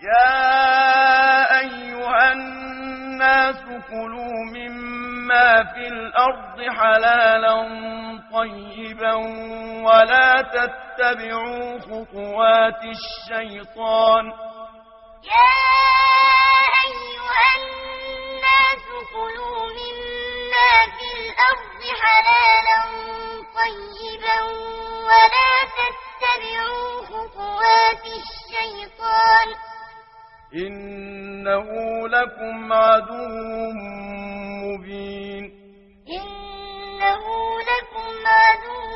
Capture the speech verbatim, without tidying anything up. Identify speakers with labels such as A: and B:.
A: يا أيها الناس كلوا مما في الأرض حلالا طيبا ولا تتبعوا خطوات الشيطان
B: يا أيها الناس كلوا مما في الأرض حلالا طيبا ولا تتبعوا خطوات الشيطان
A: إنه لكم عدو مبين
B: إنه لكم عدو